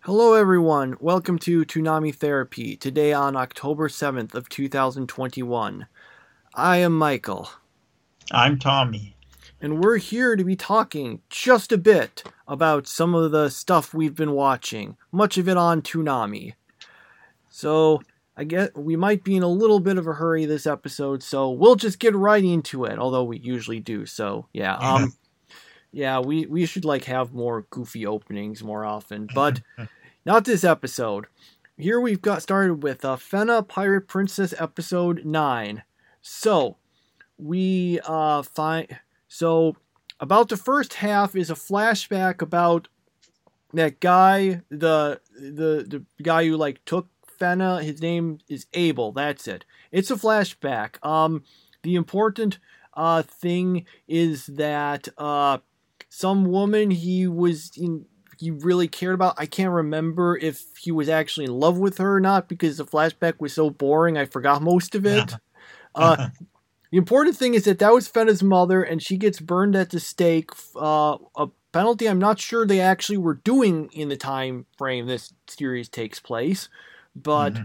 Hello everyone, welcome to Toonami Therapy, today on October 7th of 2021. I am Michael, I'm Tommy. and we're here to be talking just a bit about some of the stuff we've been watching, much of it on Toonami. So, I guess we might be in a little bit of a hurry this episode, so we'll just get right into it, although we usually do, so yeah. Yeah, we should have more goofy openings more often, but not this episode. Here we've got started with Fena Pirate Princess episode 9. So, we about the first half is a flashback about that guy, the guy who took Fena. His name is Abel. That's it. It's a flashback. The important thing is that some woman he really cared about. I can't remember if he was actually in love with her or not because the flashback was so boring I forgot most of it. The important thing is that was Fena's mother, and she gets burned at the stake. A penalty I'm not sure they actually were doing in the time frame this series takes place, but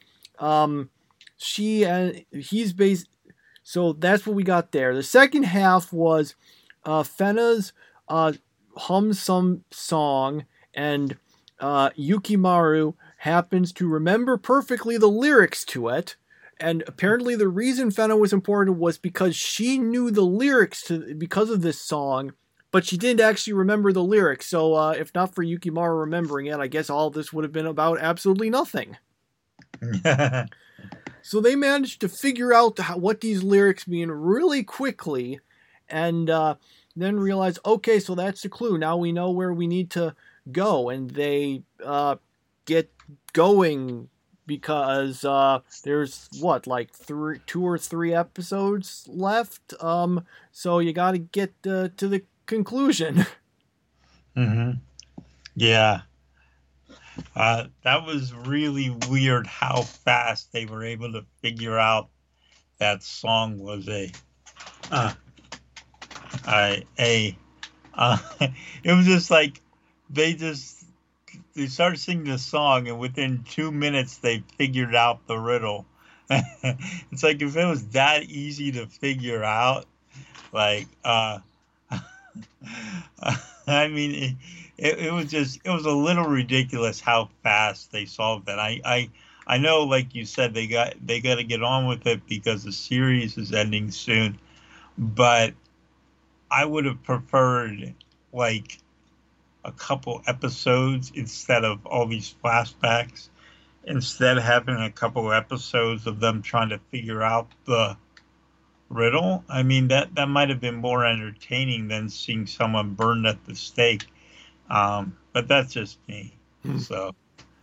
he's based. So that's what we got there. The second half was Fena's hums some song, and Yukimaru happens to remember perfectly the lyrics to it. And apparently the reason Fena was important was because she knew the lyrics because of this song, but she didn't actually remember the lyrics. So if not for Yukimaru remembering it, I guess all of this would have been about absolutely nothing. So they managed to figure out what these lyrics mean really quickly, and then realize, okay, so that's the clue. Now we know where we need to go, and they get going because there's two or three episodes left. So you got to get to the conclusion. Yeah. That was really weird how fast they were able to figure out that song was it was just like they started singing the song, and within 2 minutes they figured out the riddle. It's like if it was that easy to figure out, I mean, it was a little ridiculous how fast they solved that. I know, like you said, they got to get on with it because the series is ending soon, but I would have preferred a couple episodes instead of all these flashbacks. Instead of having a couple episodes of them trying to figure out the riddle, I mean that might have been more entertaining than seeing someone burned at the stake. But that's just me. So.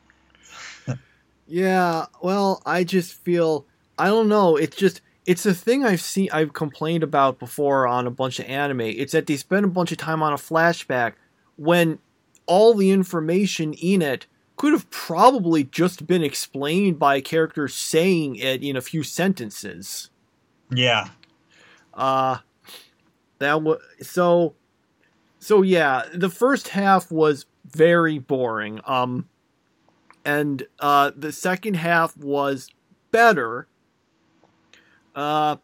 Yeah, well, I just feel, I don't know. It's a thing I've complained about before on a bunch of anime. It's that they spend a bunch of time on a flashback when all the information in it could have probably just been explained by a character saying it in a few sentences. Yeah. So yeah, the first half was very boring. And the second half was better. But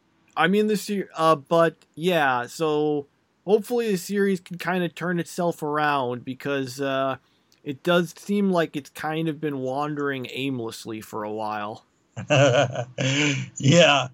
yeah, so hopefully the series can kind of turn itself around because it does seem like it's kind of been wandering aimlessly for a while. Yeah.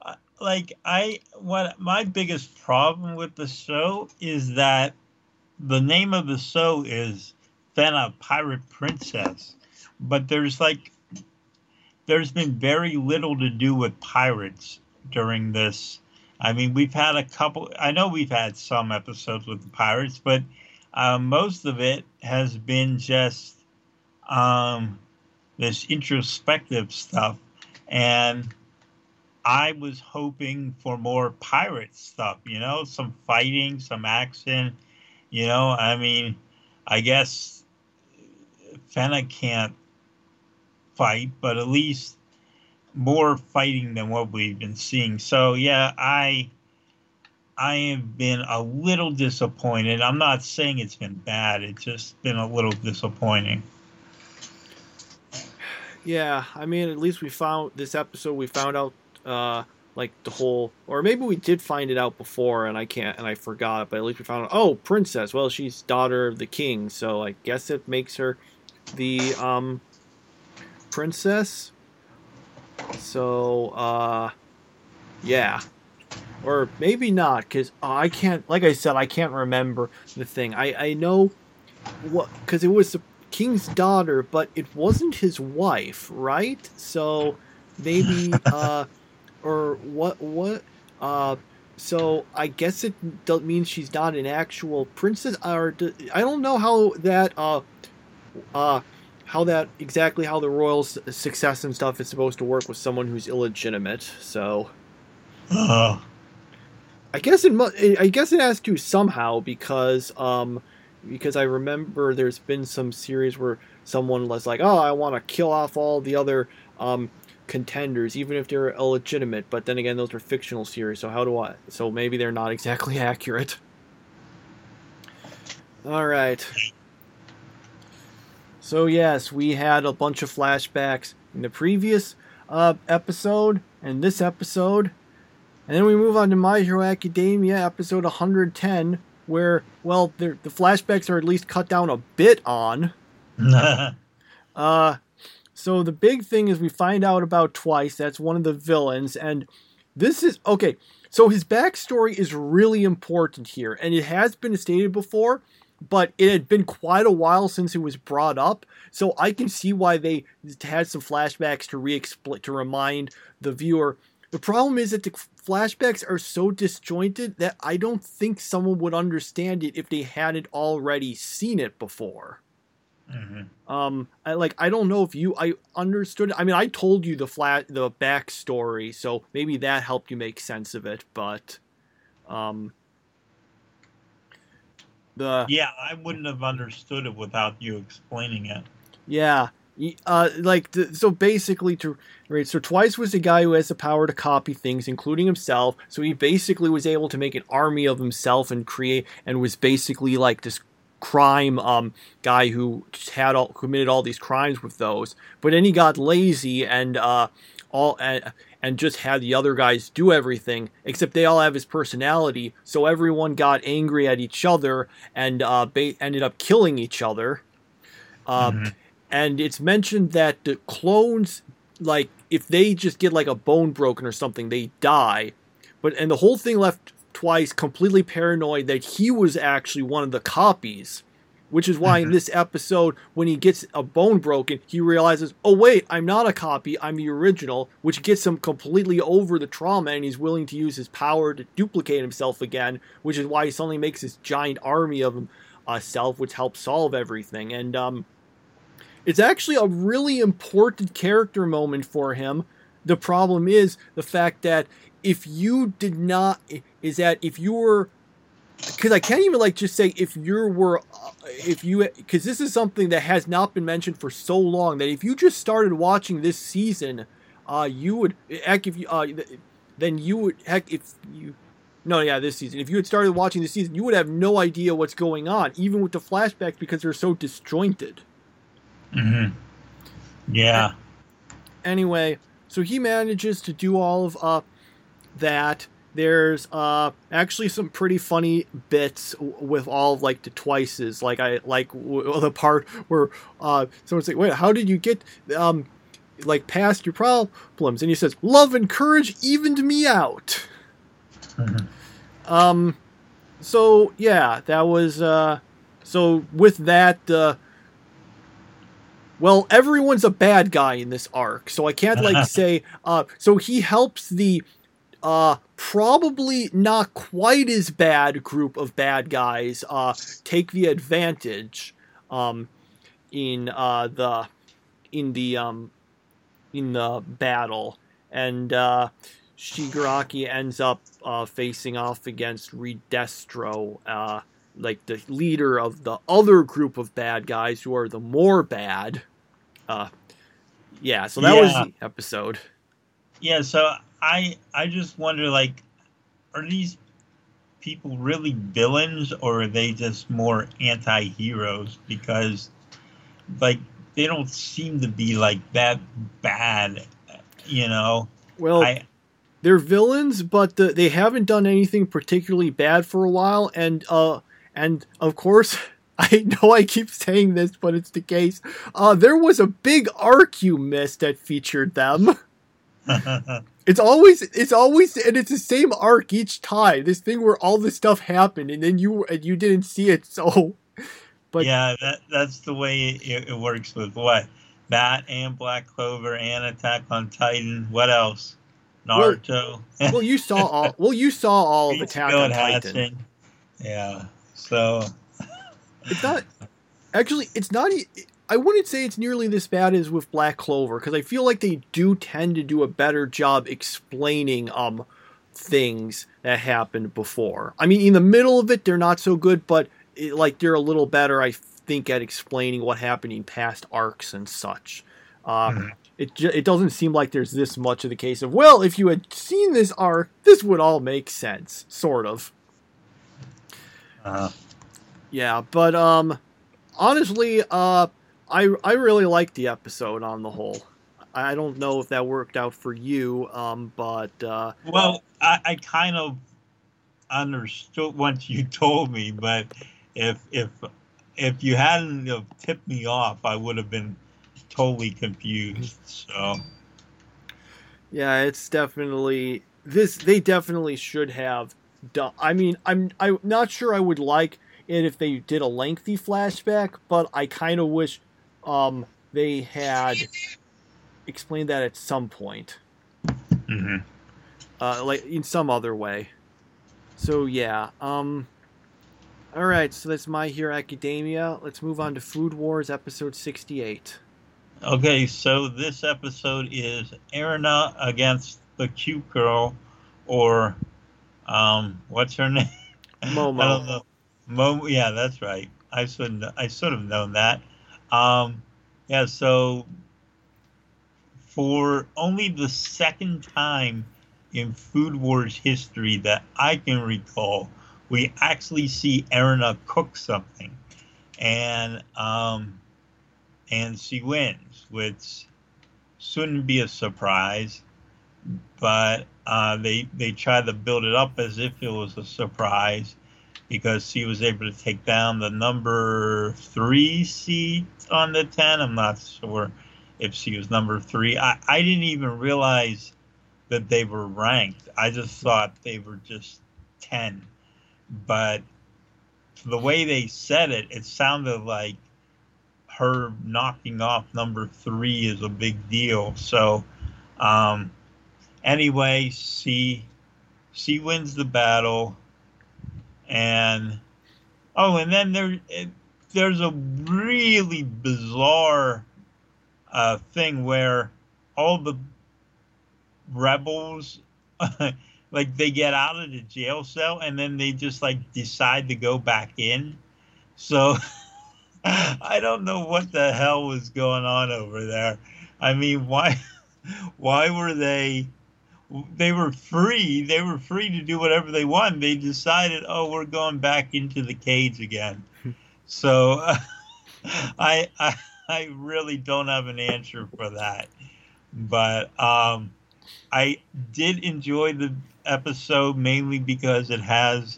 What my biggest problem with the show is that the name of the show is Fena Pirate Princess, but there's been very little to do with pirates during this. I mean, I know we've had some episodes with the pirates, but most of it has been just this introspective stuff. And I was hoping for more pirate stuff, some fighting, some action, I mean, I guess Fena can't fight, but at least more fighting than what we've been seeing. So yeah, I I have been a little disappointed. I'm not saying it's been bad. It's just been a little disappointing. Yeah, I mean, at least we found this episode. We found out, like the whole, or maybe we did find it out before, and I forgot. But at least we found out. Oh, princess. Well, she's daughter of the king, so I guess it makes her the princess. So, yeah, or maybe not, because I can't. Like I said, I can't remember the thing. I know what, because it was the king's daughter, but it wasn't his wife, right? So maybe or what so I guess it means she's not an actual princess, or I don't know how that exactly how the royal success and stuff is supposed to work with someone who's illegitimate. So I guess it has to somehow, because I remember there's been some series where someone was like, oh, I want to kill off all the other contenders, even if they're illegitimate. But then again, those are fictional series, so maybe they're not exactly accurate. All right. So yes, we had a bunch of flashbacks in the previous episode and this episode. And then we move on to My Hero Academia, episode 110, where, well, the flashbacks are at least cut down a bit on. So the big thing is we find out about Twice. That's one of the villains. And this is, okay, so his backstory is really important here. And it has been stated before, but it had been quite a while since it was brought up. So I can see why they had some flashbacks to remind the viewer. The problem is that the flashbacks are so disjointed that I don't think someone would understand it if they hadn't already seen it before. Mm-hmm. I don't know if I understood it. I mean, I told you the backstory, so maybe that helped you make sense of it. But, yeah, I wouldn't have understood it without you explaining it. Yeah. So basically, so Twice was the guy who has the power to copy things, including himself. So he basically was able to make an army of himself and was basically like this crime guy who committed all these crimes with those. But then he got lazy and just had the other guys do everything, except they all have his personality. So everyone got angry at each other and ended up killing each other. And it's mentioned that the clones, like, if they just get like a bone broken or something, they die. And the whole thing left Twice completely paranoid that he was actually one of the copies, which is why in this episode, when he gets a bone broken, he realizes, oh wait, I'm not a copy, I'm the original, which gets him completely over the trauma, and he's willing to use his power to duplicate himself again, which is why he suddenly makes this giant army of himself, which helps solve everything. And it's actually a really important character moment for him. The problem is the fact that if you were, because I can't even just say because this is something that has not been mentioned for so long, that if you just started watching this season, this season, if you had started watching this season, you would have no idea what's going on, even with the flashbacks, because they're so disjointed. Mm-hmm. Yeah. Anyway, so he manages to do all of that. There's actually some pretty funny bits with all of the Twices. The part where someone's like, "Wait, how did you get past your problems?" And he says, "Love and courage evened me out." Mm-hmm. So yeah, that was so with that. Well, everyone's a bad guy in this arc, so I can't say. So he helps the probably not quite as bad group of bad guys take the advantage in the battle, and Shigaraki ends up facing off against Reed Destro, the leader of the other group of bad guys who are the more bad. So that was the episode. Yeah, so I just wonder, are people really villains, or are they just more anti-heroes? Because, like, they don't seem to be, like, that bad, you know? Well, I they're villains, but they haven't done anything particularly bad for a while, and of course, I know I keep saying this, but it's the case. There was a big arc you missed that featured them. It's always, and it's the same arc each time. This thing where all this stuff happened, and then you didn't see it. So, but yeah, that's the way it works with what? That and Black Clover and Attack on Titan. What else? well, Naruto. you saw all. Well, you saw all of Attack Ichigo on and Titan. Hatching. Yeah. So It's not actually. It's not. I wouldn't say it's nearly this bad as with Black Clover, because I feel like they do tend to do a better job explaining things that happened before. I mean, in the middle of it, they're not so good, but they're a little better, I think, at explaining what happened in past arcs and such. It doesn't seem like there's this much of the case of, well, if you had seen this arc, this would all make sense, sort of. Yeah, but honestly, I really liked the episode on the whole. I don't know if that worked out for you, but well, I kind of understood once you told me, but if you hadn't have tipped me off, I would have been totally confused. So yeah, it's definitely this. They definitely should have done. I mean, I'm not sure I would like it if they did a lengthy flashback, but I kind of wish they had explained that at some point, like in some other way. So yeah, all right. So that's My Hero Academia. Let's move on to Food Wars episode 68. Okay, so this episode is Erina against the cute girl, or what's her name? Momo. I don't know. Momo. Yeah, that's right. I should have known that. Yeah. So for only the second time in Food Wars history that I can recall, we actually see Erina cook something, and she wins, which shouldn't be a surprise, but they try to build it up as if it was a surprise, because she was able to take down the number 3 seed on the 10. I'm not sure if she was number 3. I didn't even realize that they were ranked. I just thought they were just 10. But the way they said it, it sounded like her knocking off number 3 is a big deal. So anyway, she wins the battle. And then there's a really bizarre thing where all the rebels like they get out of the jail cell and then they just like decide to go back in. So I don't know what the hell was going on over there. I mean, why were they were free. They were free to do whatever they want. They decided, oh, we're going back into the cage again. So I really don't have an answer for that. But I did enjoy the episode mainly because it has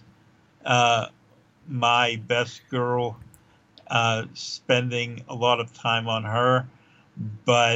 my best girl spending a lot of time on her. But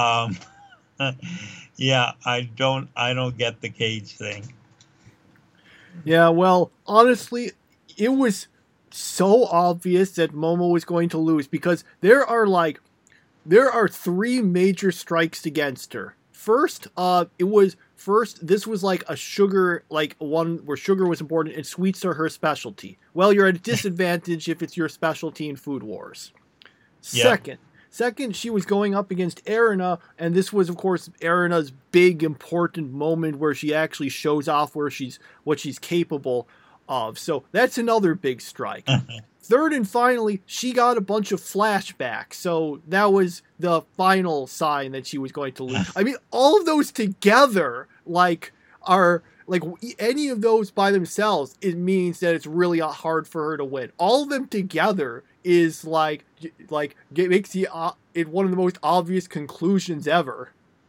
yeah, I don't get the cage thing. Yeah, well, honestly, it was so obvious that Momo was going to lose, because there are 3 major strikes against her. First, this was like a sugar, like one where sugar was important and sweets are her specialty. Well, you're at a disadvantage if it's your specialty in Food Wars. Second, she was going up against Erina, and this was, of course, Erina's big, important moment where she actually shows off what she's capable of. So that's another big strike. Third and finally, she got a bunch of flashbacks. So that was the final sign that she was going to lose. I mean, all of those together, like, are like any of those by themselves, it means that it's really hard for her to win. All of them together is like it makes it one of the most obvious conclusions ever.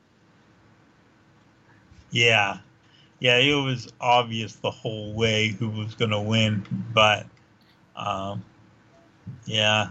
Yeah. Yeah, it was obvious the whole way who was going to win, but yeah.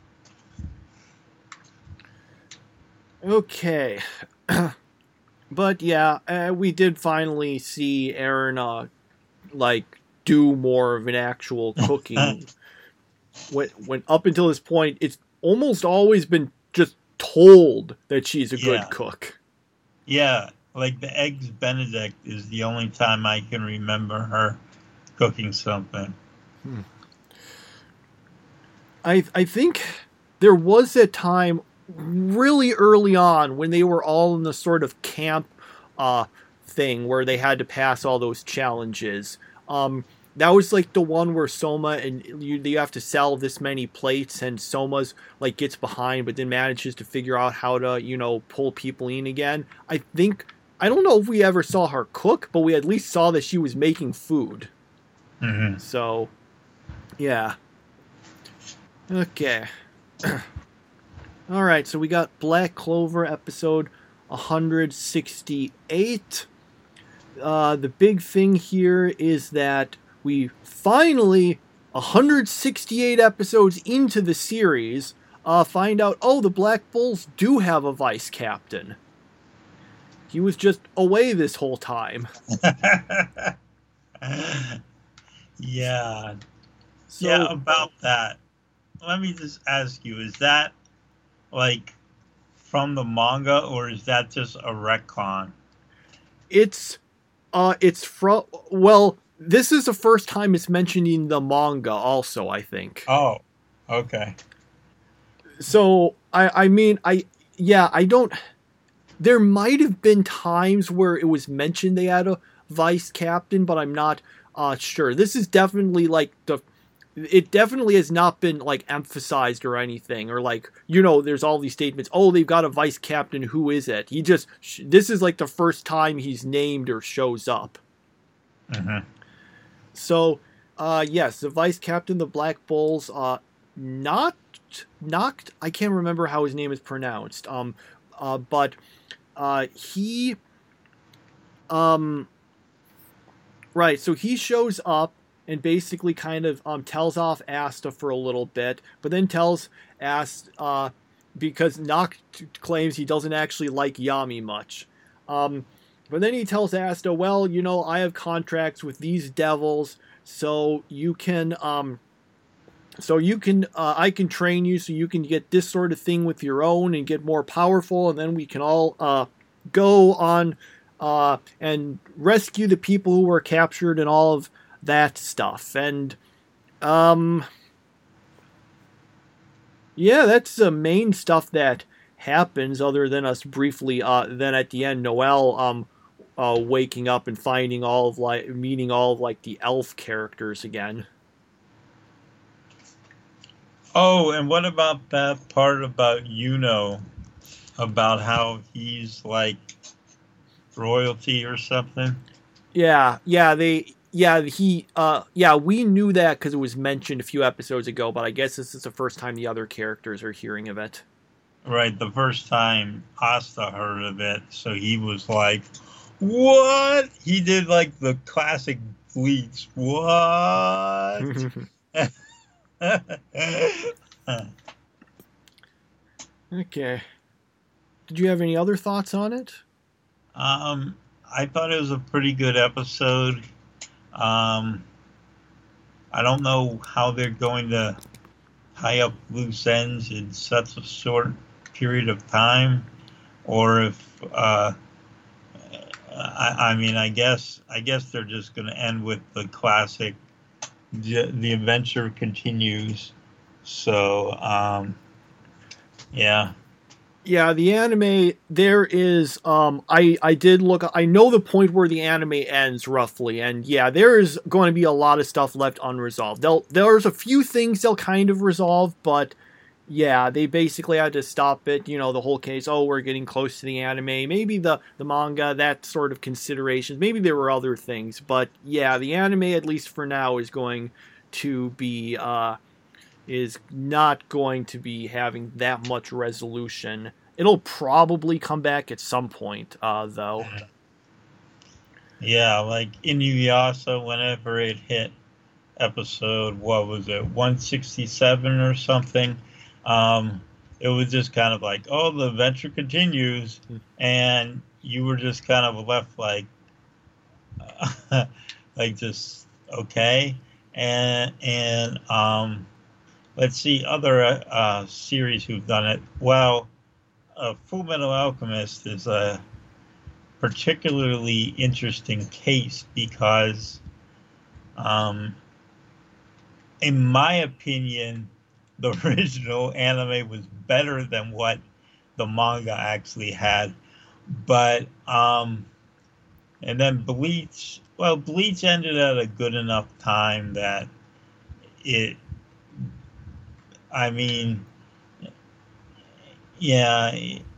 Okay. But yeah, we did finally see Aaron like do more of an actual cooking. when up until this point, it's almost always been just told that she's a good cook. Yeah, like the Eggs Benedict is the only time I can remember her cooking something. I think there was a time really early on when they were all in the sort of camp thing where they had to pass all those challenges. That was like the one where Soma and you have to sell this many plates, and Soma's like gets behind but then manages to figure out how to, pull people in again. I don't know if we ever saw her cook, but we at least saw that she was making food. Mm-hmm. So, yeah. Okay. All right, so we got Black Clover episode 168. The big thing here is that we finally, 168 episodes into the series, find out, the Black Bulls do have a vice captain. He was just away this whole time. Yeah. So, about that. Let me just ask you, is that like from the manga or is that just a retcon? It's from, this is the first time it's mentioned in the manga also, I think. Oh, okay. So, I don't, there might have been times where it was mentioned they had a vice captain, but I'm not sure. This is definitely like it definitely has not been like emphasized or anything, or like, there's all these statements, they've got a vice captain, who is it? This is like the first time he's named or shows up. Mm-hmm. So, yes, the vice captain, the Black Bulls, Noct, I can't remember how his name is pronounced, but he, right, so he shows up and basically kind of tells off Asta for a little bit, but then tells Asta, because Noct claims he doesn't actually like Yami much. But then he tells Asta, I have contracts with these devils, so I can train you so you can get this sort of thing with your own and get more powerful, and then we can all go on and rescue the people who were captured and all of that stuff. And that's the main stuff that happens, other than us briefly then at the end Noelle waking up and finding meeting all of like the elf characters again. Oh, and what about that part about about how he's like royalty or something? We knew that because it was mentioned a few episodes ago, but I guess this is the first time the other characters are hearing of it. Right, the first time Asta heard of it, so he was like, what? He did like the classic Bleach. What? Okay. Did you have any other thoughts on it? I thought it was a pretty good episode. I don't know how they're going to tie up loose ends in such a short period of time, or if I guess they're just going to end with the classic. The adventure continues. So, yeah. Yeah, the anime, there is, I did look, I know the point where the anime ends, roughly, and yeah, there is going to be a lot of stuff left unresolved. There's a few things they'll kind of resolve, but Yeah, they basically had to stop it. You know, the whole case. Oh, we're getting close to the anime. Maybe the manga, that sort of considerations. Maybe there were other things, but yeah, the anime, at least for now, is going to be is not going to be having that much resolution. It'll probably come back at some point, though. Yeah, like Inuyasha, whenever it hit episode, what was it, 167 or something, it was just kind of like, oh, the adventure continues, and you were just kind of left like, like just okay, and let's see other series who've done it. Well, Full Metal Alchemist is a particularly interesting case because, in my opinion, the original anime was better than what the manga actually had. But and then Bleach. Well, Bleach ended at a good enough time that it. I mean, yeah,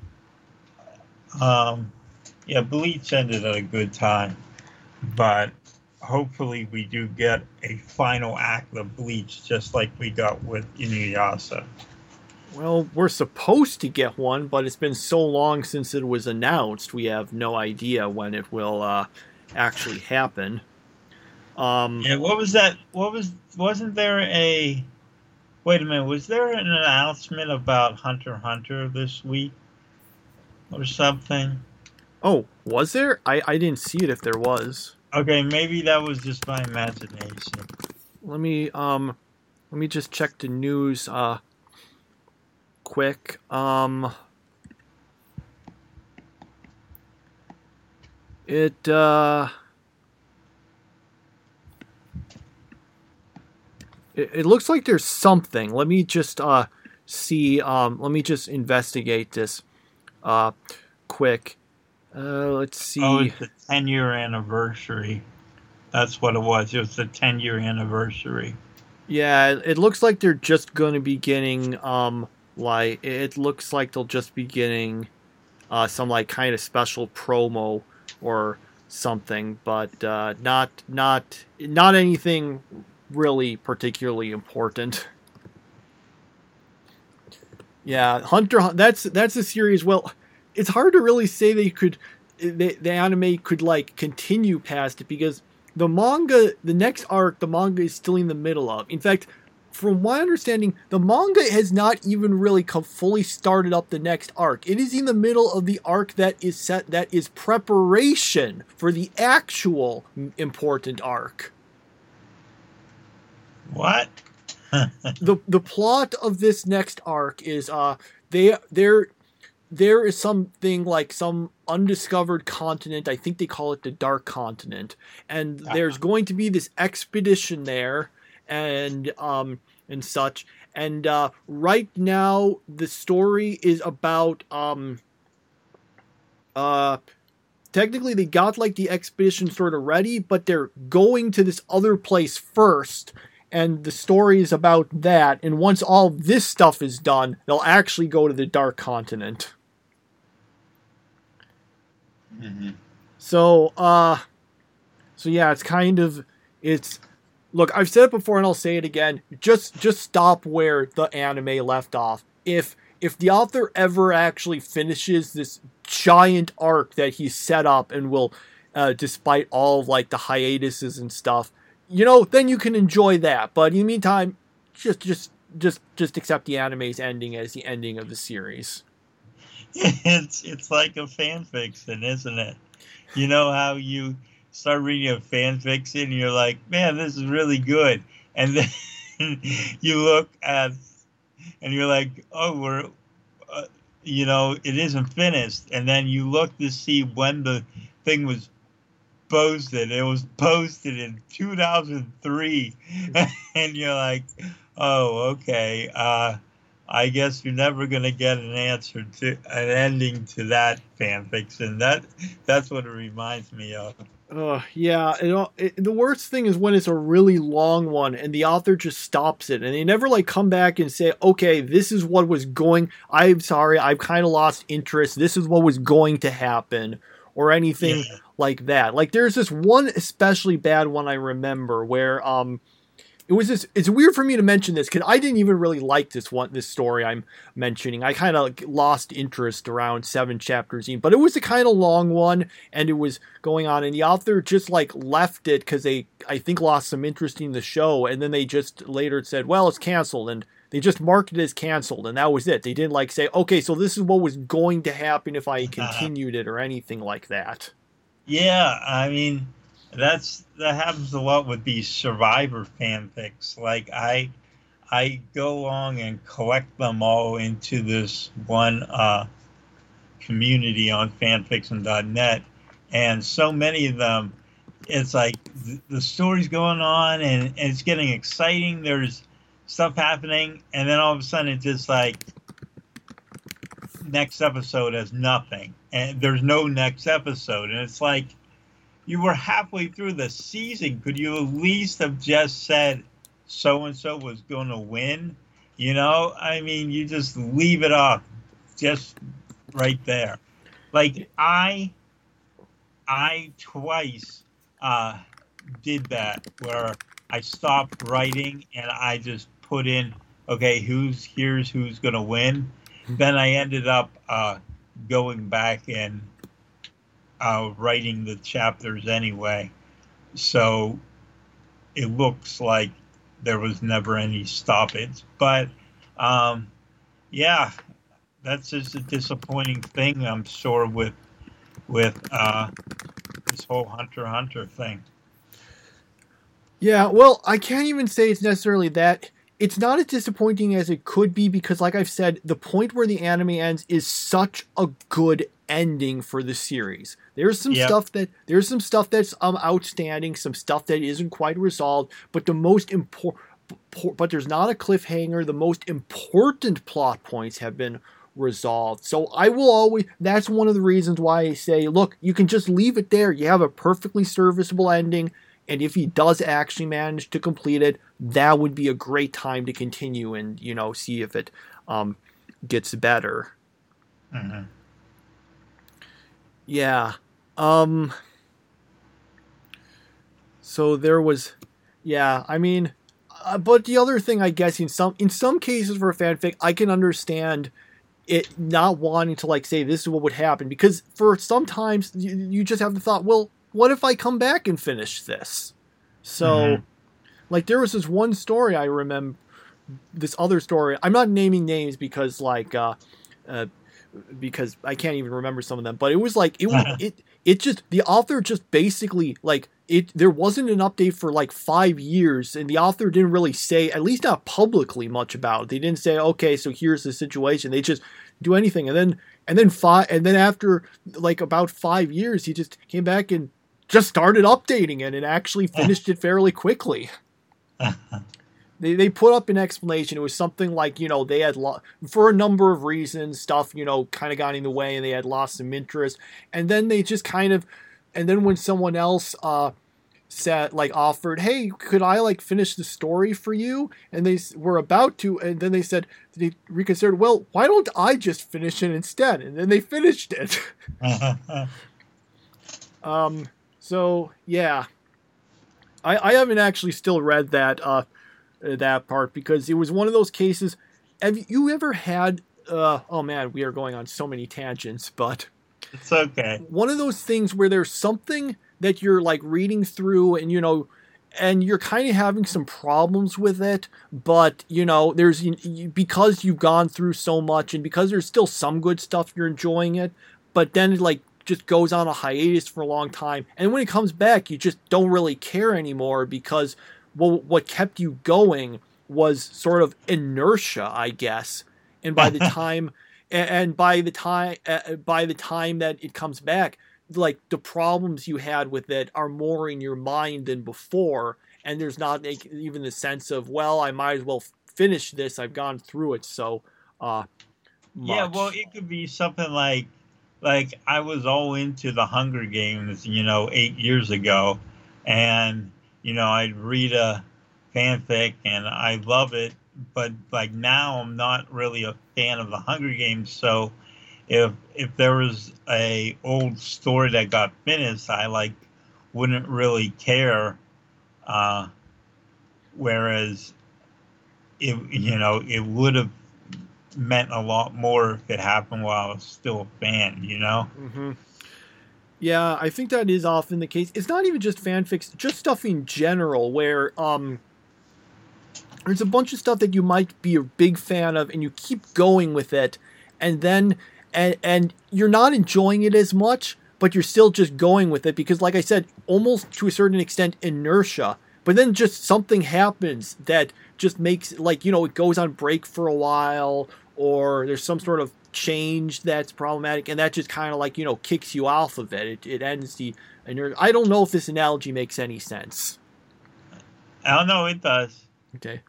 yeah, Bleach ended at a good time, but hopefully we do get a final act of Bleach, just like we got with Inuyasha. Well, we're supposed to get one, but it's been so long since it was announced, we have no idea when it will actually happen. Yeah, what was that? Wasn't there a? Wait a minute, was there an announcement about Hunter x Hunter this week or something? Oh, was there? I didn't see it if there was. Okay, maybe that was just my imagination. Let me just check the news quick. It looks like there's something. Let me just see. Let me just investigate this quick. Let's see. Oh, it's the 10-year anniversary. That's what it was. It was the 10-year anniversary. Yeah, it looks like they're just going to be getting like it looks like they'll just be getting some like kind of special promo or something, but not anything really particularly important. Yeah, Hunter. That's a series. Well, it's hard to really say the anime could like continue past it because the manga, the next arc, the manga is still in the middle of. In fact, from my understanding, the manga has not even really fully started up the next arc. It is in the middle of the arc that is preparation for the actual important arc. What? The plot of this next arc is there is something like some undiscovered continent. I think they call it the Dark Continent, and there's going to be this expedition there, and such. And right now, the story is about technically they got like the expedition sort of ready, but they're going to this other place first. And the story is about that. And once all this stuff is done, they'll actually go to the Dark Continent. Mm-hmm. So yeah, look, I've said it before and I'll say it again. Just stop where the anime left off. If the author ever actually finishes this giant arc that he's set up and will, despite all of like the hiatuses and stuff, then you can enjoy that. But in the meantime, just accept the anime's ending as the ending of the series. It's like a fan fiction, isn't it? You know how you start reading a fan fiction and you're like, man, this is really good. And then you look at, and you're like, oh, it isn't finished. And then you look to see when the thing was posted. It was posted in 2003. And you're like, oh, okay. I guess you're never going to get an ending to that fan fiction. That's what it reminds me of. Yeah. The worst thing is when it's a really long one and the author just stops it and they never like come back and say, okay, this is what was going. I'm sorry, I've kind of lost interest. This is what was going to happen, or anything like that. Like there's this one especially bad one I remember where it was this. It's weird for me to mention this because I didn't even really like this story I'm mentioning. I kind of lost interest around 7 chapters in, but it was a kind of long one, and it was going on, and the author just like left it because they, I think, lost some interest in the show, and then they just later said, well, it's canceled, and they just marked it as canceled, and that was it. They didn't like say, okay, so this is what was going to happen if I continued it or anything like that. Yeah, I mean, that happens a lot with these Survivor fanfics. Like I go along and collect them all into this one community on fanfiction.net, and so many of them, it's like the story's going on and it's getting exciting. There's stuff happening, and then all of a sudden it's just like next episode has nothing, and there's no next episode, and it's like you were halfway through the season. Could you at least have just said so and so was going to win? You know, I mean, you just leave it off just right there. Like I twice did that where I stopped writing and I just put in, okay, here's who's going to win. Then I ended up going back and writing the chapters anyway. So it looks like there was never any stoppage. But yeah, that's just a disappointing thing, I'm sure, with this whole Hunter x Hunter thing. Yeah, well, I can't even say it's necessarily that. It's not as disappointing as it could be because, like I've said, the point where the anime ends is such a good ending for the series. There's some stuff that's outstanding, some stuff that isn't quite resolved, but the most important, but there's not a cliffhanger. The most important plot points have been resolved. So I will always. That's one of the reasons why I say, look, you can just leave it there. You have a perfectly serviceable ending. And if he does actually manage to complete it, that would be a great time to continue and, you know, see if it gets better. Mm-hmm. Yeah. So there was, yeah, I mean, but the other thing, I guess, in some cases for a fanfic, I can understand it not wanting to, like, say this is what would happen. Because for sometimes you just have the thought, well, what if I come back and finish this? So, like, there was this one story I remember, this other story. I'm not naming names because, like, because I can't even remember some of them. But it was like it just, the author just basically, like, there wasn't an update for like 5 years, and the author didn't really say, at least not publicly, much about it. They didn't say, okay, so here's the situation. They just do anything, and then after like about 5 years, he just came back and just started updating it and actually finished it fairly quickly. They put up an explanation. It was something like, you know, they had for a number of reasons, stuff, you know, kind of got in the way and they had lost some interest. And then they just kind of, and then when someone else said, like, offered, hey, could I like finish the story for you? And they were about to, and then they said, they reconsidered, well, why don't I just finish it instead? And then they finished it. So yeah, I haven't actually still read that that part because it was one of those cases. Have you ever had? Oh man, we are going on so many tangents, but it's okay. One of those things where there's something that you're like reading through, and you know, and you're kind of having some problems with it, but you know, there's because you've gone through so much, and because there's still some good stuff, you're enjoying it, but then it like just goes on a hiatus for a long time, and when it comes back, you just don't really care anymore because what kept you going was sort of inertia, I guess. And by the time, by the time that it comes back, like the problems you had with it are more in your mind than before, and there's not even the sense of, well, I might as well finish this. I've gone through it so much. Yeah, well, it could be something like like I was all into the Hunger Games, 8 years ago, and I'd read a fanfic and I love it, but like now I'm not really a fan of the Hunger Games. So if there was a old story that got finished, I like wouldn't really care. Uh, Whereas it would have meant a lot more if it happened while I was still a fan. Hmm. Yeah, I think that is often the case. It's not even just fanfics, just stuff in general where there's a bunch of stuff that you might be a big fan of and you keep going with it and then and you're not enjoying it as much, but you're still just going with it because like I said, almost to a certain extent inertia. But then just something happens that just makes like, it goes on break for a while or there's some sort of change that's problematic and that just kind of like, kicks you off of it. It ends the inertia. I don't know if this analogy makes any sense. I don't know, it does. Okay.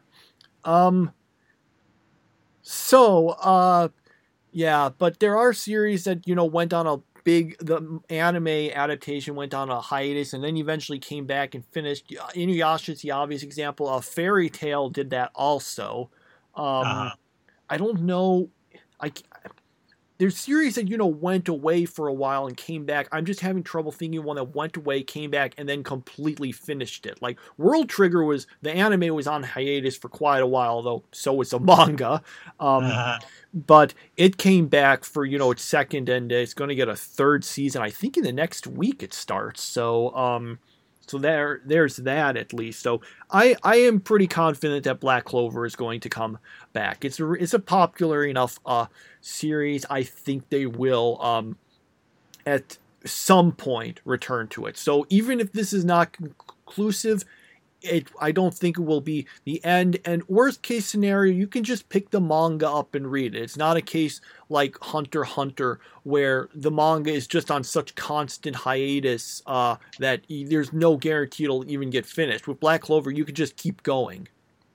So, yeah, but there are series that, went on the anime adaptation went on a hiatus and then eventually came back and finished. Inuyasha is the obvious example. Fairy Tail did that also. Uh-huh. I don't know. There's series that, went away for a while and came back. I'm just having trouble thinking one that went away, came back, and then completely finished it. Like, World Trigger the anime was on hiatus for quite a while, though so was the manga. Uh-huh. But it came back for, its second, and it's going to get a third season. I think in the next week it starts. So there's that at least. So I am pretty confident that Black Clover is going to come back. It's a popular enough series. I think they will at some point return to it. So even if this is not conclusive, I don't think it will be the end. And worst case scenario, you can just pick the manga up and read it. It's not a case like Hunter x Hunter where the manga is just on such constant hiatus that there's no guarantee it'll even get finished. With Black Clover, you can just keep going.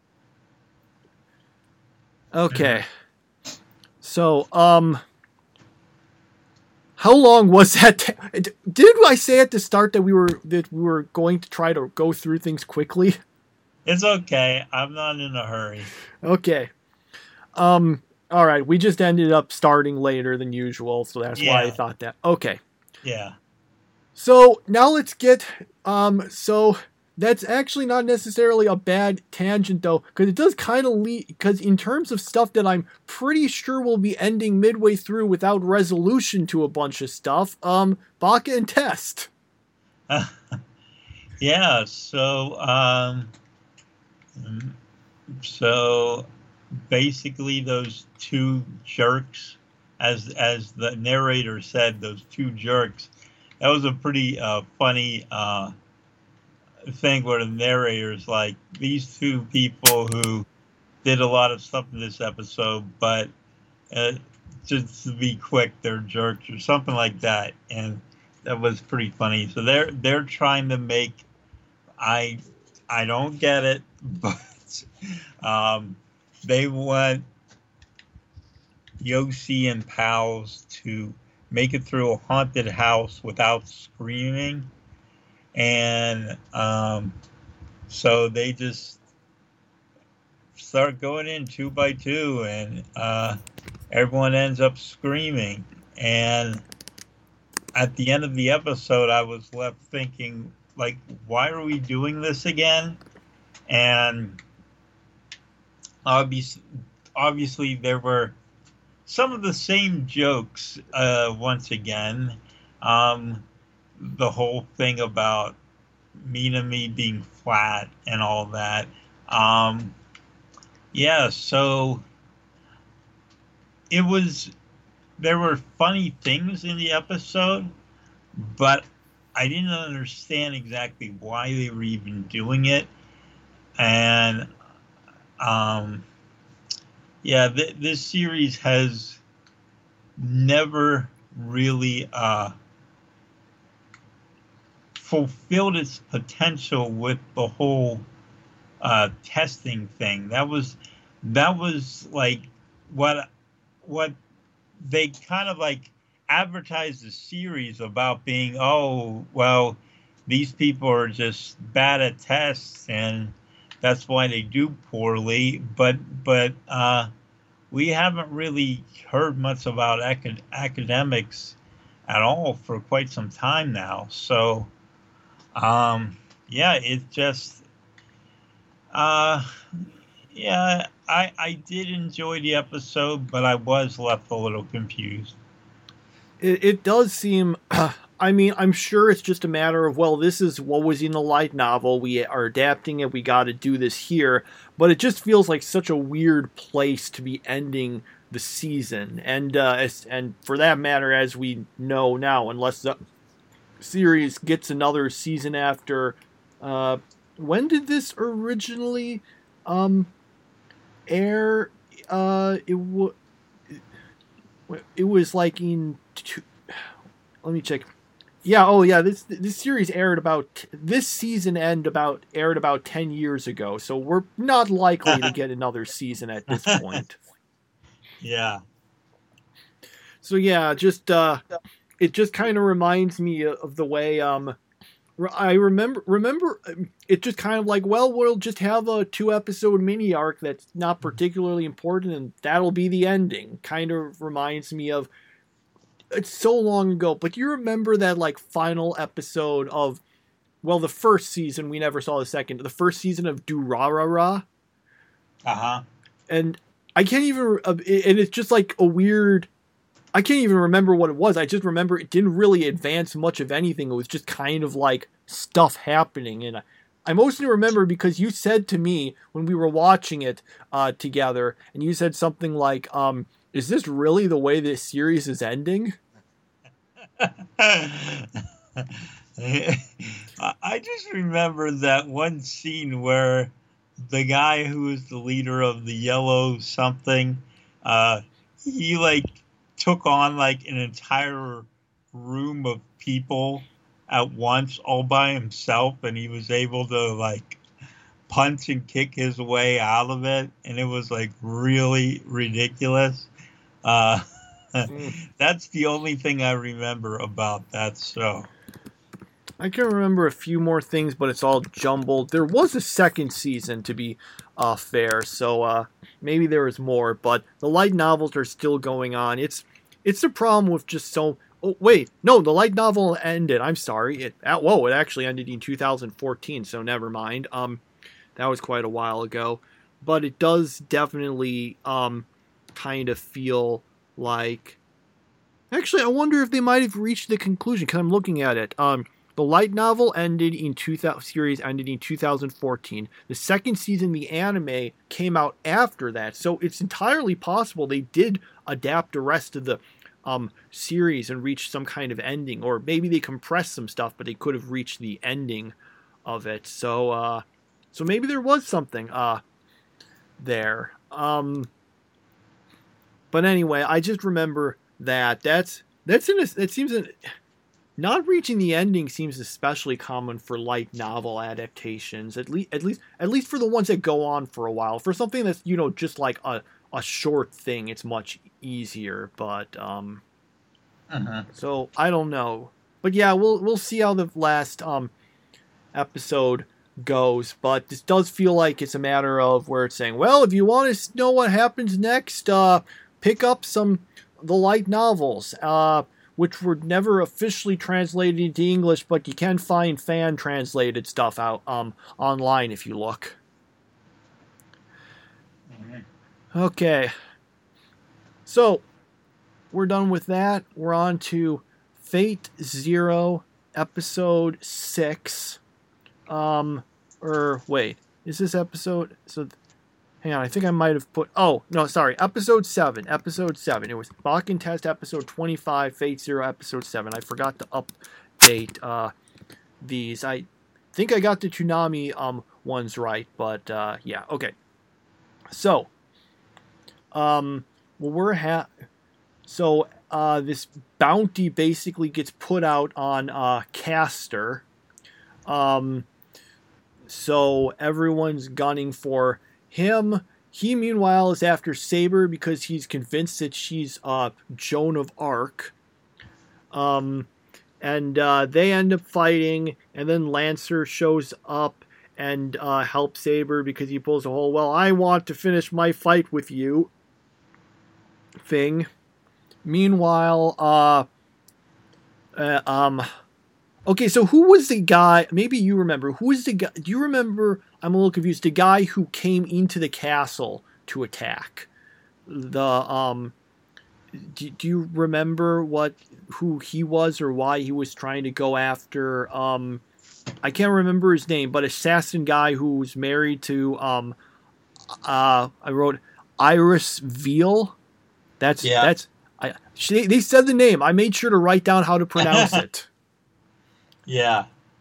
Okay. So, how long was that? Did I say at the start that we were going to try to go through things quickly? It's okay. I'm not in a hurry. Okay. All right. We just ended up starting later than usual, so that's why I thought that. Okay. Yeah. So now let's get. So that's actually not necessarily a bad tangent though, because it does kind of lead. Because in terms of stuff that I'm pretty sure will be ending midway through without resolution to a bunch of stuff. Baka and Test. Yeah. So basically, those two jerks, as the narrator said, those two jerks. That was a pretty funny thing where the narrator's like, these two people who did a lot of stuff in this episode, but just to be quick, they're jerks or something like that, and that was pretty funny. So they're trying to make I don't get it, but they want Yoshi and pals to make it through a haunted house without screaming. And so they just start going in 2 by 2, and everyone ends up screaming. And at the end of the episode, I was left thinking, like, why are we doing this again? And obviously there were some of the same jokes once again. The whole thing about Minami being flat and all that. Yeah, so there were funny things in the episode, but I didn't understand exactly why they were even doing it. And yeah, this series has never really fulfilled its potential with the whole testing thing. That was like what they kind of like advertised the series about being, oh, well, these people are just bad at tests and that's why they do poorly. But we haven't really heard much about academics at all for quite some time now. So, yeah, it just, uh, yeah, I did enjoy the episode, but I was left a little confused. It does seem. I mean, I'm sure it's just a matter of, well, this is what was in the light novel. We are adapting it. We got to do this here. But it just feels like such a weird place to be ending the season. And for that matter, as we know now, unless the series gets another season after. When did this originally air? It was like in. Let me check. Yeah, oh yeah, this series aired this season aired about 10 years ago, so we're not likely to get another season at this point. Yeah. So yeah, just it just kind of reminds me of the way I remember it just kind of like, well, we'll just have a 2-episode mini arc that's not particularly important and that'll be the ending. Kind of reminds me of, it's so long ago, but you remember that like final episode of, well, the first season, we never saw the first season of Durarara. Uh-huh. And I can't even, and it's just like a weird, I can't even remember what it was. I just remember it didn't really advance much of anything. It was just kind of like stuff happening. And I mostly remember because you said to me when we were watching it together, and you said something like, is this really the way this series is ending? I just remember that one scene where the guy who is the leader of the yellow something, he like took on like an entire room of people at once all by himself, and he was able to like punch and kick his way out of it, and it was like really ridiculous. That's the only thing I remember about that show. I can remember a few more things, but it's all jumbled. There was a second season, to be fair, so maybe there was more, but the light novels are still going on. It's the problem with just so... Oh, wait, no, the light novel ended. I'm sorry. It actually ended in 2014, so never mind. That was quite a while ago. But it does definitely kind of feel like... Actually, I wonder if they might have reached the conclusion, because I'm looking at it. The light novel series ended in 2014. The second season, the anime, came out after that. So it's entirely possible they did adapt the rest of the series and reach some kind of ending. Or maybe they compressed some stuff, but they could have reached the ending of it. So maybe there was something there. But anyway, I just remember that not reaching the ending seems especially common for light novel adaptations, at least for the ones that go on for a while. For something that's, just like a short thing, it's much easier, but so I don't know. But yeah, we'll see how the last episode goes, but this does feel like it's a matter of where it's saying, well, if you want to know what happens next, pick up the light novels, which were never officially translated into English, but you can find fan-translated stuff out online if you look. Okay. So, we're done with that. We're on to Fate Zero, Episode 6. Wait. Is this episode... So... Hang on, I think I might have put... Oh, no, sorry. Episode 7. It was Bakken Test Episode 25, Fate Zero, Episode 7. I forgot to update these. I think I got the Toonami ones right, but yeah, okay. So, this bounty basically gets put out on Castor. So everyone's gunning for him. He, meanwhile, is after Saber because he's convinced that she's Joan of Arc. And they end up fighting, and then Lancer shows up and helps Saber because he pulls a whole, well, I want to finish my fight with you thing. Meanwhile, okay, so who was the guy? Maybe you remember. Who was the guy? Do you remember? I'm a little confused. The guy who came into the castle to attack. Do you remember who he was or why he was trying to go after? I can't remember his name, but assassin guy who was married to I wrote Iris Veal. They said the name. I made sure to write down how to pronounce it. Yeah.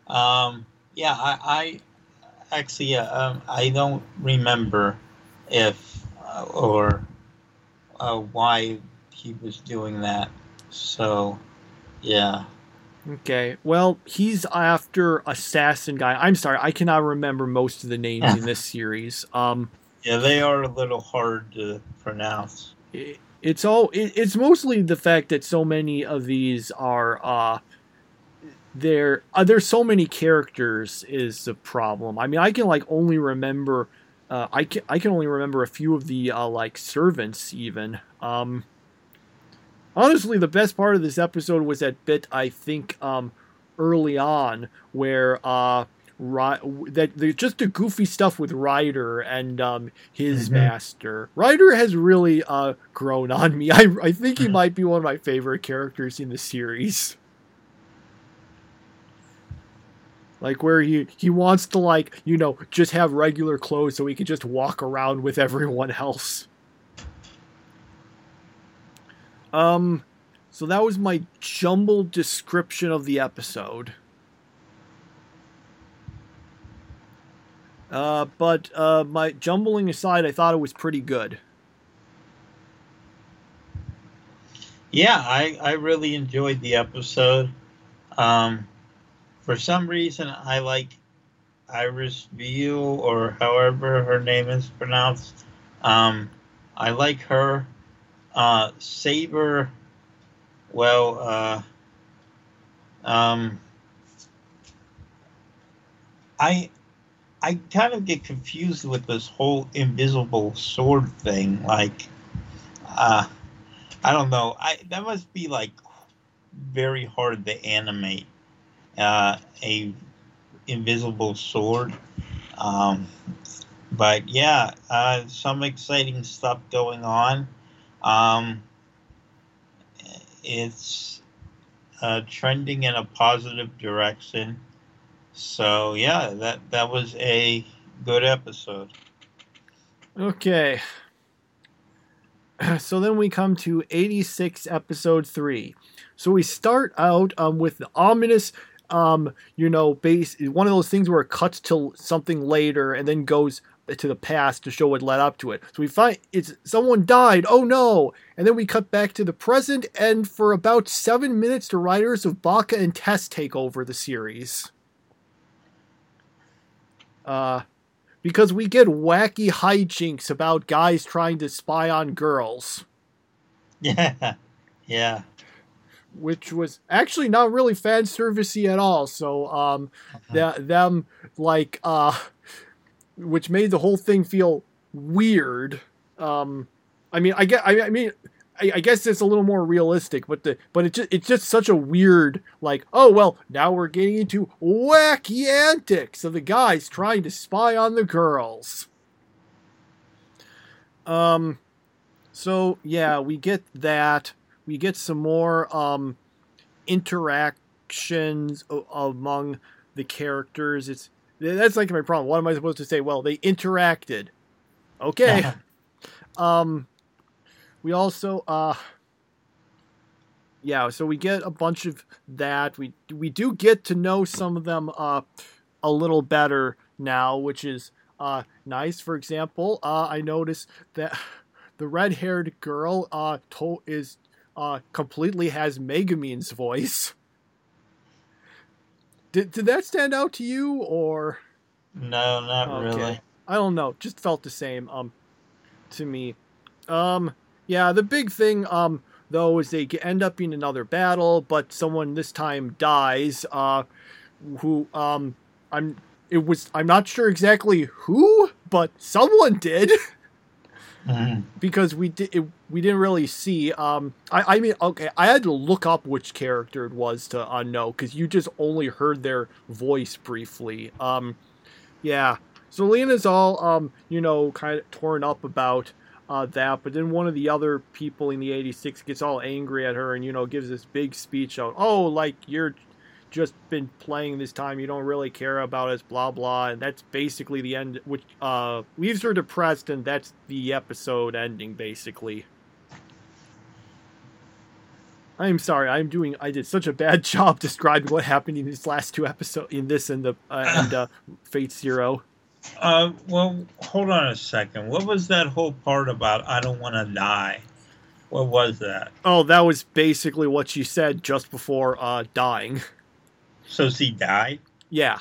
I actually, I don't remember if or why he was doing that. So, yeah. Okay. Well, he's after assassin guy. I'm sorry, I cannot remember most of the names in this series. Yeah, they are a little hard to pronounce. It's mostly the fact that so many of these are there's so many characters is the problem. I mean, I can only remember I can only remember a few of the servants even. Honestly, the best part of this episode was that bit I think early on where just the goofy stuff with Ryder and his master. Ryder has really grown on me. I think he might be one of my favorite characters in the series. Where he wants to just have regular clothes so he can just walk around with everyone else. So that was my jumbled description of the episode. But my jumbling aside, I thought it was pretty good. Yeah, I really enjoyed the episode. For some reason, I like Iris Veal, or however her name is pronounced. I like her. Saber, well, I kind of get confused with this whole invisible sword thing. I don't know. That must be very hard to animate a invisible sword. But yeah, some exciting stuff going on. It's trending in a positive direction. So yeah, that was a good episode. Okay. So then we come to 86 episode 3. So we start out with the ominous base, one of those things where it cuts to something later and then goes to the past to show what led up to it. So we find someone died. Oh no! And then we cut back to the present, and for about 7 minutes, the writers of Baka and Tess take over the series. Because we get wacky hijinks about guys trying to spy on girls. Yeah. Which was actually not really fan servicey at all. So, which made the whole thing feel weird. I guess it's a little more realistic, but it's just such a weird, oh well, now we're getting into wacky antics of the guys trying to spy on the girls. So yeah, we get that. We get some more interactions among the characters. That's my problem. What am I supposed to say? Well, they interacted. Okay. We also so we get a bunch of that. We do get to know some of them a little better now, which is nice. For example, I noticed that the red-haired girl completely has Megumin's voice. Did that stand out to you, or? No, not really. I don't know. Just felt the same to me. Yeah, the big thing though, is they end up in another battle, but someone this time dies. Who I'm not sure exactly who, but someone did. Because we didn't really see. I mean, okay, I had to look up which character it was to know, because you just only heard their voice briefly. Yeah. So Lena's all kind of torn up about that, but then one of the other people in the 86 gets all angry at her and gives this big speech out. Oh, like you're just been playing this time, you don't really care about us, blah blah, and that's basically the end, which leaves her depressed, and that's the episode ending basically. I'm sorry, I did such a bad job describing what happened in these last two episodes, in this and the Fate Zero. Well, hold on a second. What was that whole part about I don't want to die? What was that? Oh, that was basically what she said just before dying. So she died? Yeah.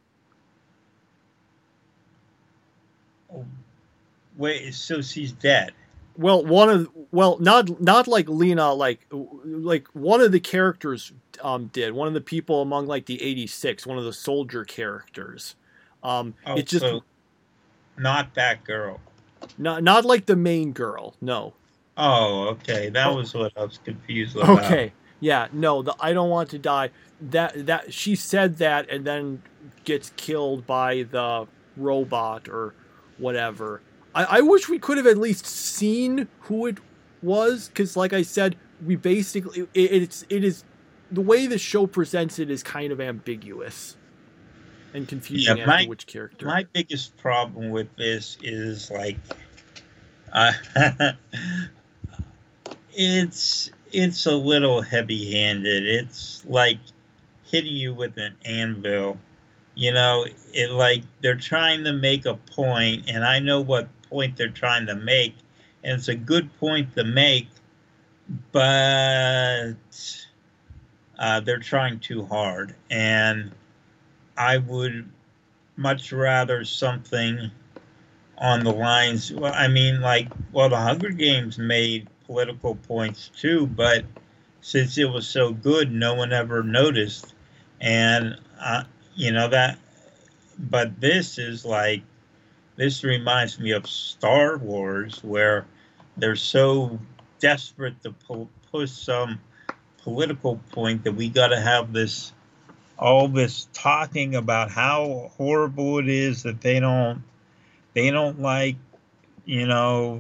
Wait, so she's dead? Well, not like Lena, like one of the characters did. One of the people among like the 86, one of the soldier characters. It's just so not that girl. Not like the main girl. No. Oh, okay. That was what I was confused about. Okay. Yeah. No. I don't want to die. That she said that and then gets killed by the robot or whatever. I wish we could have at least seen who it was, because like I said, we basically it is the way the show presents it is kind of ambiguous and confusing as to which character. My biggest problem with this is like it's a little heavy-handed. It's like hitting you with an anvil. It like they're trying to make a point, and I know what point they're trying to make, and it's a good point to make, but they're trying too hard, and I would much rather something on the lines. Well, I mean, the Hunger Games made political points too, but since it was so good, no one ever noticed, and that. But this reminds me of Star Wars, where they're so desperate to push some political point that we got to have all this talking about how horrible it is that they don't like, the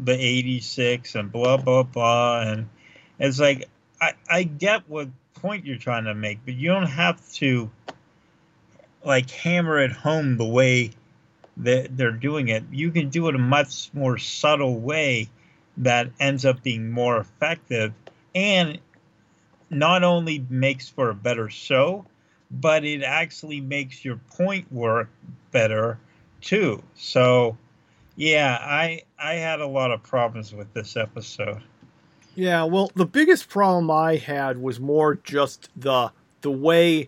86 and blah, blah, blah. And it's like, I get what point you're trying to make, but you don't have to like hammer it home the way that they're doing it. You can do it a much more subtle way that ends up being more effective, and not only makes for a better show, but it actually makes your point work better too. So yeah, I had a lot of problems with this episode. Yeah, well, the biggest problem I had was more just the way,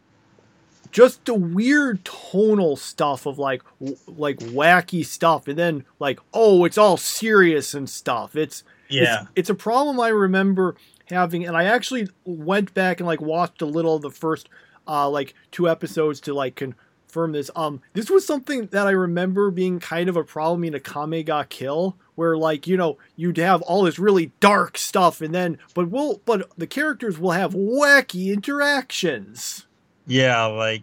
just the weird tonal stuff of like wacky stuff, and then like, oh, it's all serious and stuff. It's a problem I remember having, and I actually went back and like watched a little of the first like 2 episodes to like confirm this. This was something that I remember being kind of a problem in Akame ga Kill, where like you'd have all this really dark stuff, and then but the characters will have wacky interactions. Yeah, like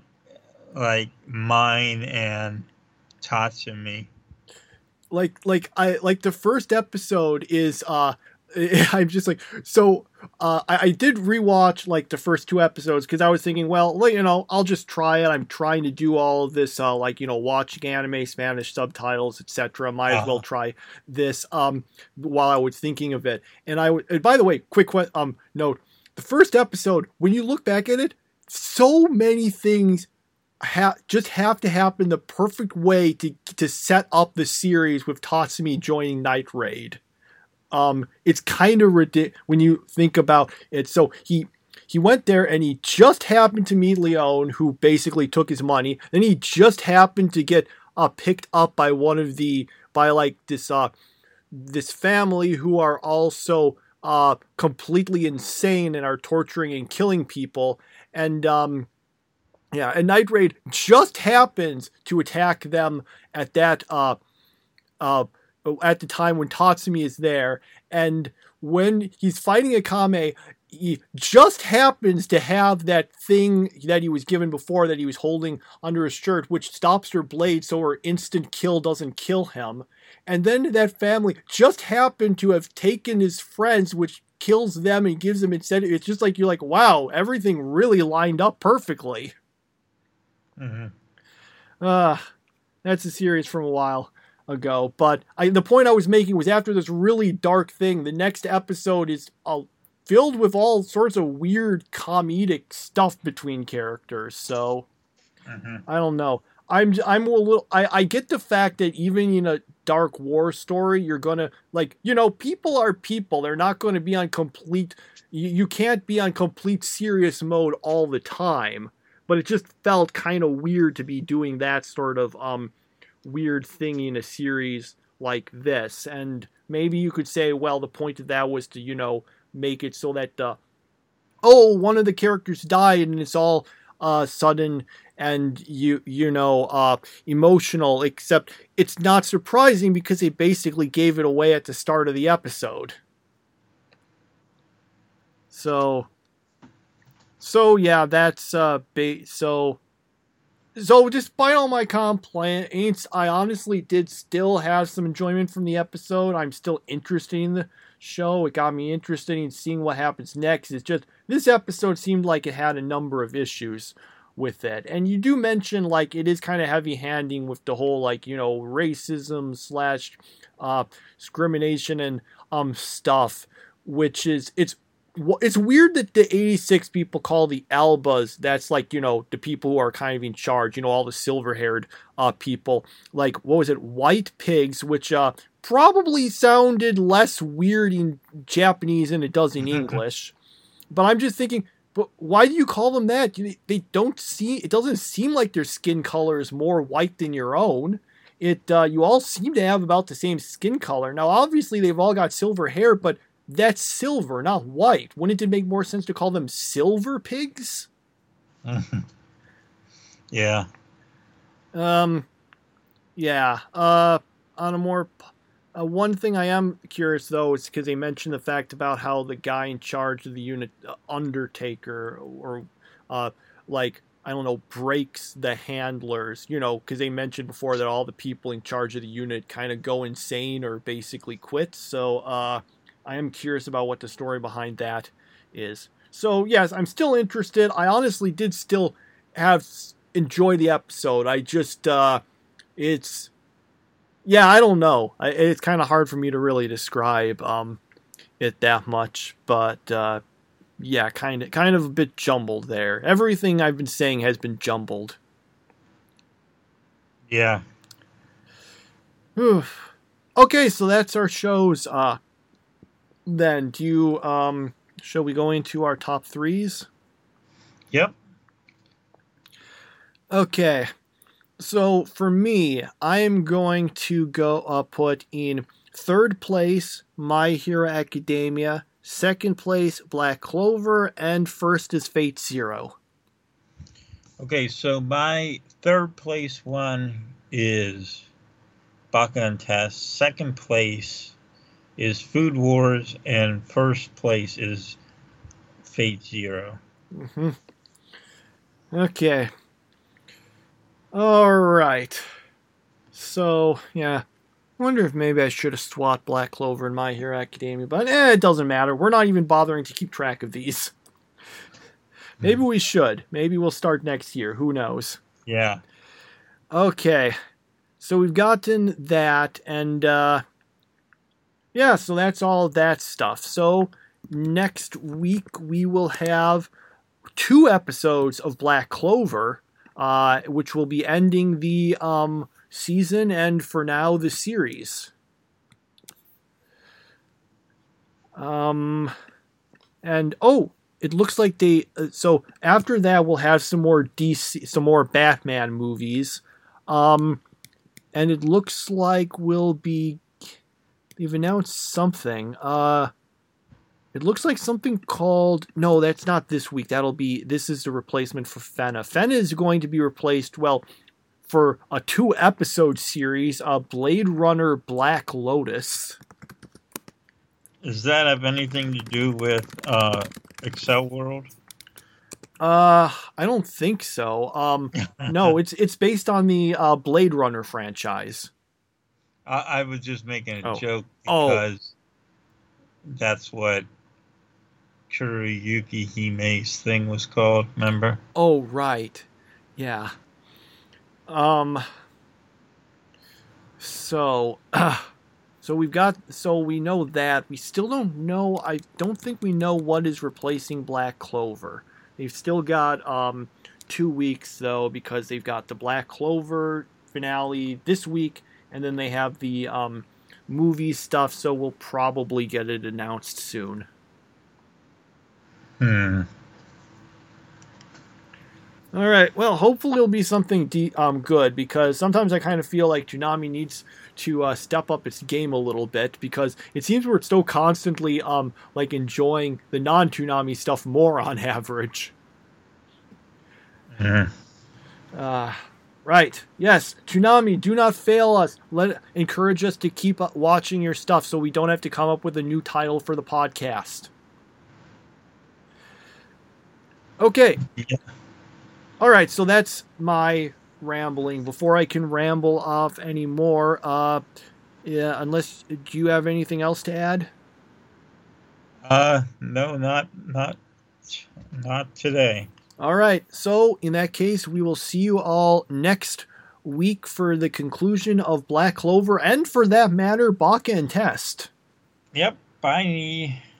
mine and Tatsumi. Like the first episode is I'm just like, so I did rewatch like the first 2 episodes because I was thinking, well, I'll just try it. I'm trying to do all of this watching anime, Spanish subtitles, etc. Might as well try this while I was thinking of it. And by the way, quick note, the first episode, when you look back at it, so many things just have to happen the perfect way to set up the series with Tatsumi joining Night Raid. It's kind of ridiculous when you think about it. So he went there and he just happened to meet Leon, who basically took his money. Then he just happened to get picked up by this family who are also completely insane and are torturing and killing people. And yeah, and Night Raid just happens to attack them at that at the time when Tatsumi is there, and when he's fighting Akame, he just happens to have that thing that he was given before that he was holding under his shirt, which stops her blade so her instant kill doesn't kill him. And then that family just happened to have taken his friends, which kills them and gives them incentive. It's just like, you're like, wow, everything really lined up perfectly. Mm-hmm. That's a series from a while ago. But the point I was making was, after this really dark thing, the next episode is filled with all sorts of weird comedic stuff between characters. So I don't know. I'm a little. I get the fact that even in a dark war story, you're gonna, like, people are people. They're not going to be on complete. You can't be on complete serious mode all the time. But it just felt kind of weird to be doing that sort of weird thing in a series like this. And maybe you could say, well, the point of that was to, make it so that, one of the characters died and it's all sudden and, emotional, except it's not surprising because they basically gave it away at the start of the episode. So yeah, that's so despite all my complaints, I honestly did still have some enjoyment from the episode. I'm still interested in the show. It got me interested in seeing what happens next. It's just, this episode seemed like it had a number of issues with it. And you do mention, like, it is kind of heavy-handing with the whole, like, racism / discrimination and stuff, which is, it's weird that the 86 people call the Albas, that's like, the people who are kind of in charge, all the silver-haired people, like, what was it, white pigs, which probably sounded less weird in Japanese than it does in English. But I'm just thinking, but why do you call them that? It doesn't seem like their skin color is more white than your own. You all seem to have about the same skin color. Now, obviously, they've all got silver hair, but that's silver, not white. Wouldn't it make more sense to call them silver pigs? Yeah. Yeah. On a more... one thing I am curious, though, is because they mentioned the fact about how the guy in charge of the unit, Undertaker, or, I don't know, breaks the handlers, because they mentioned before that all the people in charge of the unit kind of go insane or basically quit. So, I am curious about what the story behind that is. So, yes, I'm still interested. I honestly did still enjoy the episode. I just, it's... Yeah, I don't know. It's kind of hard for me to really describe it that much, but yeah, kind of a bit jumbled there. Everything I've been saying has been jumbled. Yeah. Okay, so that's our shows. Then, shall we go into our top threes? Yep. Okay. So for me, I am going to go put in third place My Hero Academia, second place Black Clover, and first is Fate Zero. Okay, so my third place one is Bakugan Test, second place is Food Wars, and first place is Fate Zero. Mm-hmm. Okay. Alright. So, yeah. I wonder if maybe I should have swapped Black Clover and My Hero Academia, but it doesn't matter. We're not even bothering to keep track of these. Maybe we should. Maybe we'll start next year. Who knows? Yeah. Okay. So we've gotten that, and yeah, so that's all of that stuff. So next week we will have 2 episodes of Black Clover, which will be ending the season and for now the series. And it looks like they so after that we'll have some more Batman movies. And it looks like they've announced something. It looks like something called... No, that's not this week. This is the replacement for Fena. Fena is going to be replaced, well, for a 2-episode series, Blade Runner Black Lotus. Does that have anything to do with Excel World? I don't think so. No, it's based on the Blade Runner franchise. I was just making a joke because that's what Kuruyuki Hime's thing was called, remember? Oh, right. Yeah. So we know that. We still don't know. I don't think we know what is replacing Black Clover. They've still got 2 weeks though, because they've got the Black Clover finale this week, and then they have the movie stuff. So we'll probably get it announced soon. All right. Well, hopefully it'll be something good, because sometimes I kind of feel like Toonami needs to step up its game a little bit, because it seems we're still constantly like enjoying the non-Toonami stuff more on average. Right. Yes. Toonami, do not fail us. Encourage us to keep watching your stuff so we don't have to come up with a new title for the podcast. Okay. Yeah. All right, so that's my rambling. Before I can ramble off anymore, yeah, unless, do you have anything else to add? No, not today. All right, so in that case, we will see you all next week for the conclusion of Black Clover, and for that matter, Baka and Test. Yep, bye.